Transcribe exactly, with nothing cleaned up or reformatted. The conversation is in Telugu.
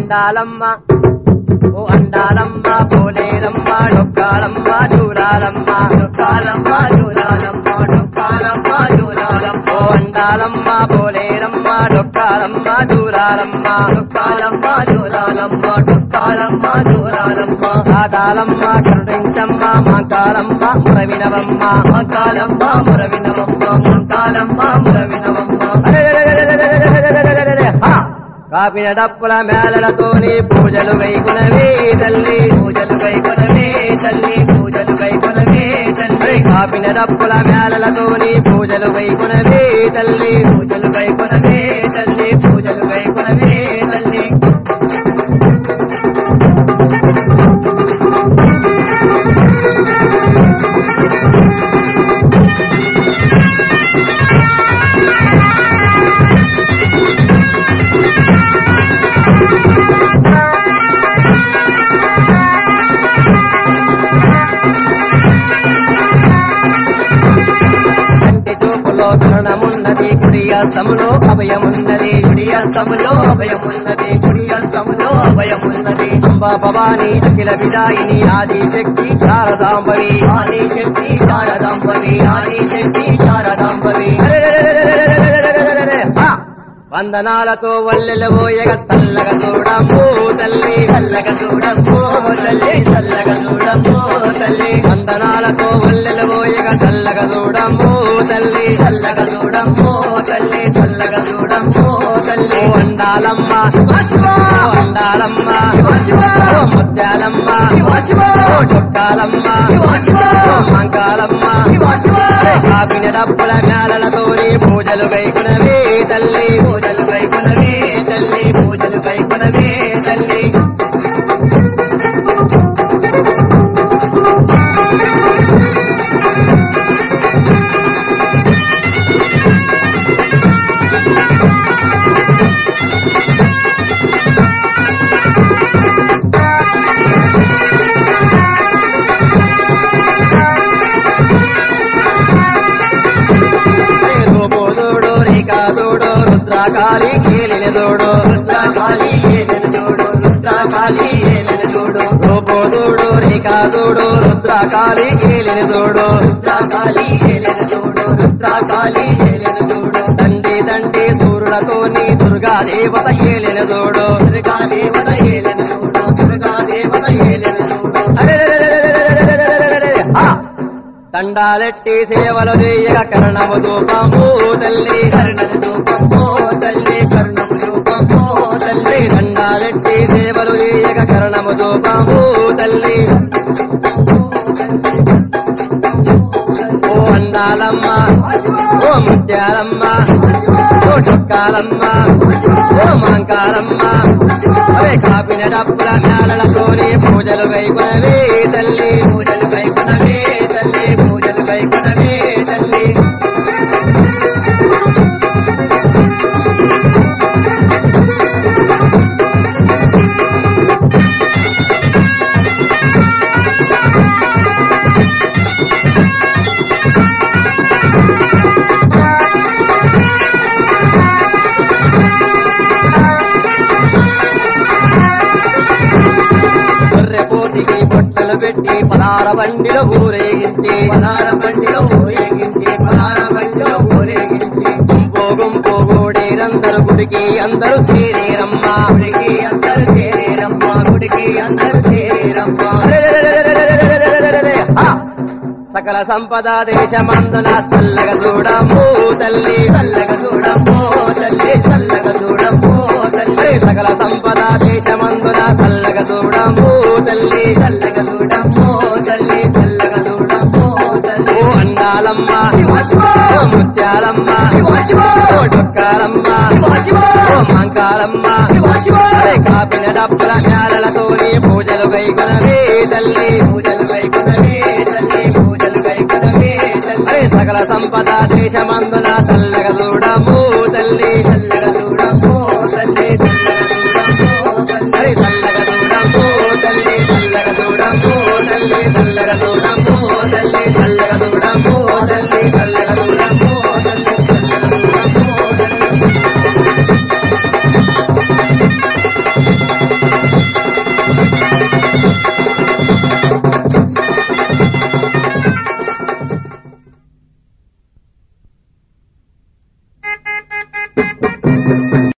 అండాలమ్మ ఓ అండాలమ్మ పోలేరమ్మ డొక్కాలమ్మ చూడాలమ్మ డొక్కాలమ్మ చూడాలమ్మ డొక్కాలమ్మ చూడాలమ్మ ఓ అండాలమ్మ పోలేరమ్మ డొక్కాలమ్మ చూడాలమ్మ డొక్కాలమ్మ చూడాలమ్మ డొక్కాలమ్మ చూడాలమ్మ ఆడాలమ్మ కరుణించమ్మ మంకాలమ్మ మురవినవమ్మ మంకాలమ్మ మురవినవమ్మ మంకాలమ్మ మురవినవమ్మ కాపిన డప్పుల మేళలతోని పూజలు వైకునవే తల్లి పూజలు వైకునవే తల్లి పూజలు వైకునవే తల్లి కాపిన డప్పుల మేళలతోని పూజలు వైకునవే తల్లి పూజలు వైకునవే తల్లి పూజలు వైకునవే తల్లి కరుణమున్నది కుడి అర్థములో అభయమున్నది కుడి అర్థములో అభయమున్నది కుడి అర్థములో అభయమున్నది అంబా భవాని అఖిల విదాయిని ఆది శక్తి శారదాంబవి ఆది శక్తి శారదాంబవి ఆది శక్తి శారదాంబవి వందనాలతో వల్లెలబోయగ తల్లగ చూడమ్మో తల్లి చల్లగ చూడమ్మో తల్లి చల్లగ చూడమ్మో తల్లి వందనాలతో వల్లెలబోయగ చల్లగ చూడమ్మో తల్లి చల్లగ చూడమ్మో తల్లి చల్లగ చూడమ్మో తల్లి వండాలమ్మ వండాలమ్మ ముత్యాలమ్మ చొక్కాలమ్మ మంకాలమ్మ కాపిన డప్పుల మేళలతోని పూజలు వైకునవే తల్లి పూజలు వైకునవే తల్లి పూజలు వైకునవే తల్లి రుద్రాకాళి ఏలిన చూడు రుద్రాకాళి ఏలిన చూడు రుద్రాకాళి ఏలిన చూడు రూపోదుడు రేఖాదుడు రుద్రాకాళి ఏలిన చూడు రుద్రాకాళి ఏలిన చూడు రుద్రాకాళి ఏలిన చూడు తండ్రి తండ్రి సూర్యులతోని దుర్గా దేవత ఏలిన చూడు దుర్గా దేవత ఏలిన చూడు దుర్గా దేవత ఏలిన చూడు దండాలెట్టి సేవలు చేయగ కర్ణము దూపము తల్లి కర్ణము దూపము తల్లి కర్ణము దూపము తల్లి దండాలెట్టి సేవలు చేయగ కర్ణము దూపము తల్లి ఓ అండాలమ్మ ఓ ముత్యాలమ్మ ఓ చొక్కాలమ్మ ఓ మాంకాలమ్మ అవే కాపిన డప్పుల మేళలతోని పూజలు వైకునవే తల్లి పూజలు వైకునవే తల్లి పూజలు వైకునవే తల్లి పెట్టి పదార బండిలో ఊరేగించి పదార బండిలో ఊరేగించి పదార బండిలో ఊరేగించి గుంపు గుంపు గోడేరందరు గుడికి అందరూ చేరేరమ్మ గుడికి అందరూ చేరేరమ్మ గుడికి అందరూ చేరేరమ్మ సకల సంపద దేశమందున చల్లగ చూడమ్మో తల్లి చల్లగ చూడమ్మో తల్లి చల్లగ చూడమ్మో తల్లి సకల సంపద దేశమందున చల్లగ చూడమ్మో తల్లి చల్లగ చూడమ్మో తల్లి చల్లగ చూడమ్మో తల్లి ఓ అండాలమ్మ ఓ ముత్యాలమ్మ ఓ డొక్కాలమ్మ ఓ మంకాలమ్మ కాపిన డప్పుల మేళలతోని పూజలు వైకునవే తల్లి పూజలు వైకునవే తల్లి పూజలు వైకునవే తల్లి సకల సంపద దేశమందున చల్లగ చూడమ్మో తల్లి చల్లగ చూడమ్మో తల్లి చల్లగ చూడమ్మో తల్లి చల్లగ చూడమ్మో తల్లి చల్లగ చూడమ్మో తల్లి చల్లగ చూడమ్మో తల్లి